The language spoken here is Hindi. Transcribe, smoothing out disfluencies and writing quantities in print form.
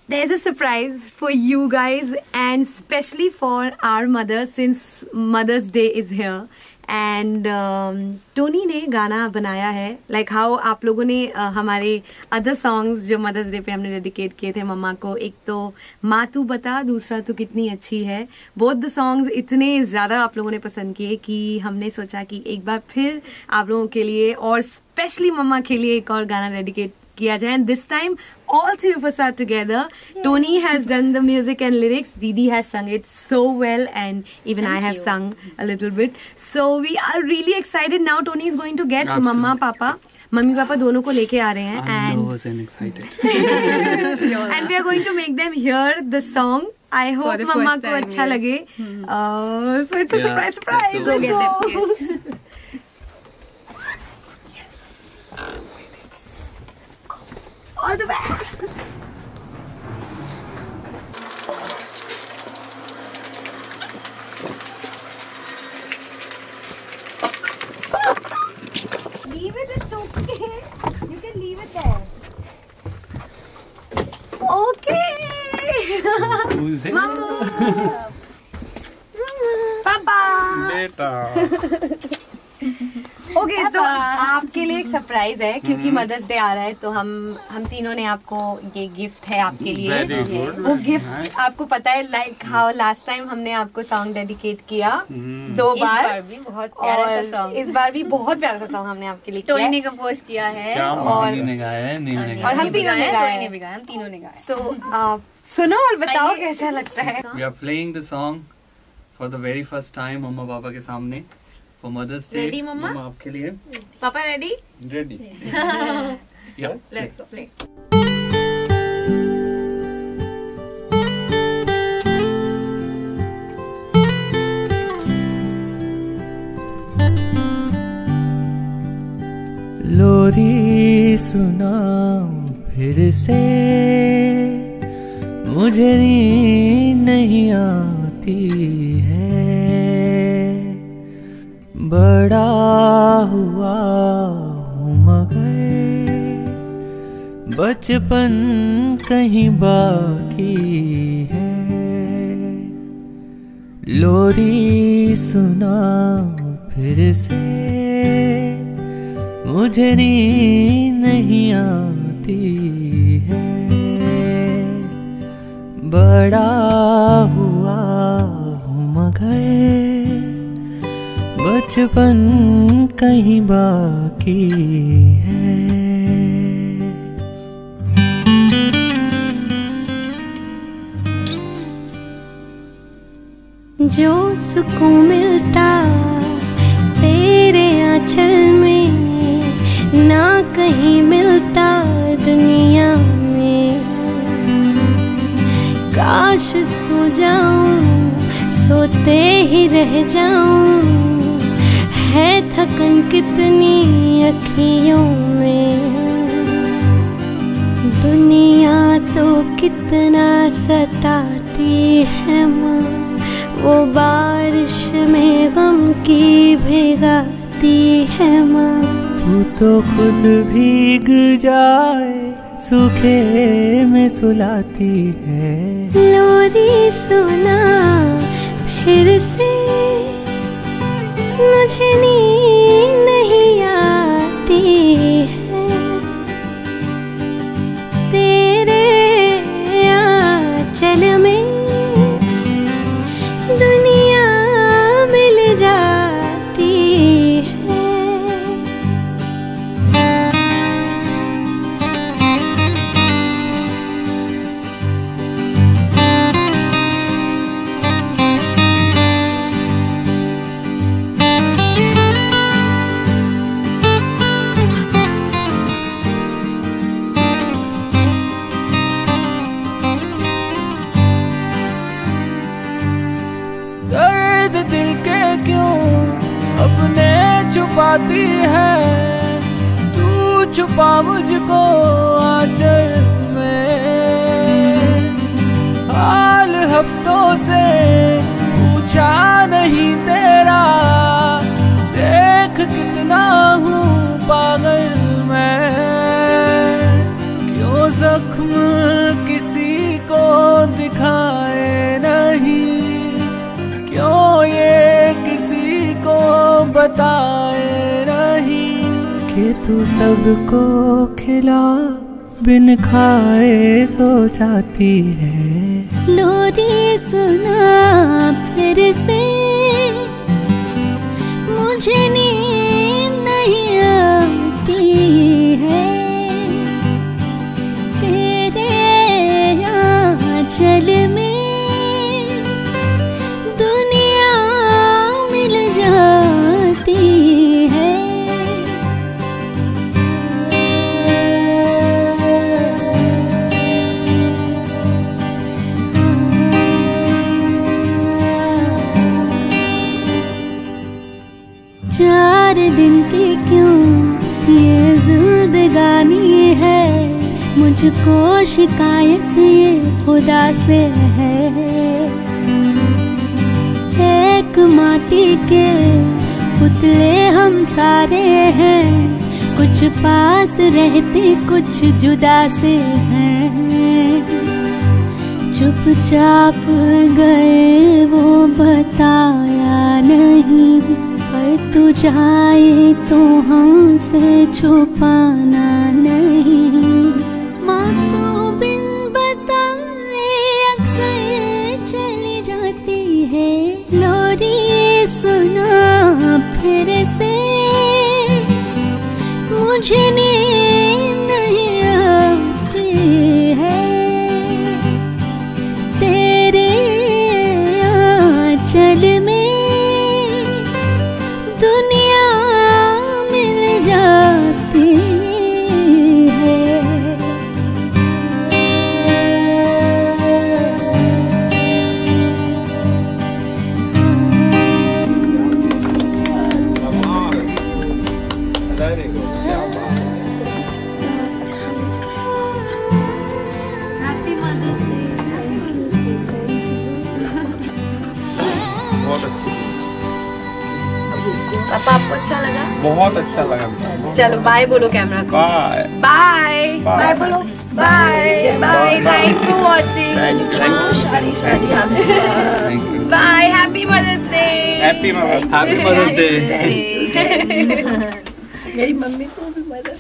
there's a surprise for you guys and especially for our mother since Mother's Day is here. And Tony ने गाना बनाया है लाइक हाउ आप लोगों ने हमारे अदर सॉन्ग्स जो मदर्स डे पे हमने डेडिकेट किए थे मम्मा को, एक तो माँ तू बता, दूसरा तू कितनी अच्छी है. बोथ द सॉन्ग्स इतने ज़्यादा आप लोगों ने पसंद किए कि हमने सोचा कि एक बार फिर आप लोगों के लिए और स्पेशली मम्मा के लिए एक और गाना डेडिकेट किया जाए. And this time all three of us are together. Tony has done the music and lyrics. Didi has sung it so well, and even I have sung a little bit. So we are really excited now. Tony is going to get Mama, Papa, Mummy, Papa दोनों को लेके आ रहे हैं. I'm nervous and excited. And we are going to make them hear the song. I hope Mama को अच्छा लगे. So it's a surprise. Go get them. Yes. All the best. Leave it, it's okay. You can leave it there. Okay. Who's it? Mamu. Papa. Beta. Okay तो आपके लिए एक सरप्राइज है क्योंकि मदर्स डे आ रहा है तो हम तीनों ने आपको ये गिफ्ट है आपके लिए. वो गिफ्ट आपको पता है लाइक हाउ लास्ट टाइम हमने आपको सॉन्ग डेडिकेट किया 2 बार. इस बार भी बहुत प्यारा सा सॉन्ग. इस बार भी बहुत प्यारा सा सॉन्ग हमने आपके लिए टोनी किया ने कंपोज किया है और ने गाया है, नीम ने गाया और हम तीनों ने गाया है. हम तीनों ने गाया. तो सुनो और बताओ कैसा लगता है. We are playing the song for the very first time मम्मा पापा के सामने for Mother's Day. Ready, मम्मा? मम्मा आपके लिए. पापा ready. Ready. Yeah. Let's go play. लोरी सुनाओ फिर से, मुझे नींद नहीं आती है. बड़ा हुआ हूँ मगर बचपन कहीं बाकी है. लोरी सुनाओ फिर से, मुझे नींद नहीं आती है. बड़ा हुआ हूँ मगर बचपन कहीं बाकी है. जो सुकून मिलता तेरे आंचल में ना कहीं मिलता दुनिया में. काश सो जाऊं सोते ही रह जाऊं, है थकन कितनी अखियों में. दुनिया तो कितना सताती है माँ, वो बारिश में गम की भिगाती है माँ. तू तो खुद भीग जाए सूखे में सुलाती है. लोरी सुना फिर से, मुझे नींद नहीं आती है. तेरे आंचल में दुनिया मिल जाती है. दर्द दिल के क्यों अपने छुपाती है, तू छुपा मुझको आंचल में. हाल हफ्तों से पूछा नहीं तेरा, देख कितना हूँ पागल मैं. क्यों जख्म किसी बताए नहीं कि तू सबको खिला बिन खाए सो जाती है। लोरी सुना फिर से, मुझे नींद नहीं आती है। तेरे आंचल में दुनिया मिल जाती है। चार दिन की क्यों ये जिंदगानी है, मुझको शिकायत ये खुदा से है। एक माटी के पुतले हम सारे हैं, कुछ पास रहते कुछ जुदा से हैं। चुपचाप गए वो बताया नहीं, पर तू जाए तो हमसे छुपाना नहीं। माँ तो बिन बताए अक्सर चली जाती है। लोरी सुना फिर से, मुझे नींद नहीं आती है। तेरे आंचल में दुनिया मिल जाती है। पापा आपको अच्छा लगा? बहुत अच्छा लगा। चलो बाय बोलो कैमरा को। बाय बाय बाय बोलो। Bye bye, thanks for watching. Bye, happy mother's day. Happy mother's happy mother's day. मेरी मम्मी को भी मदद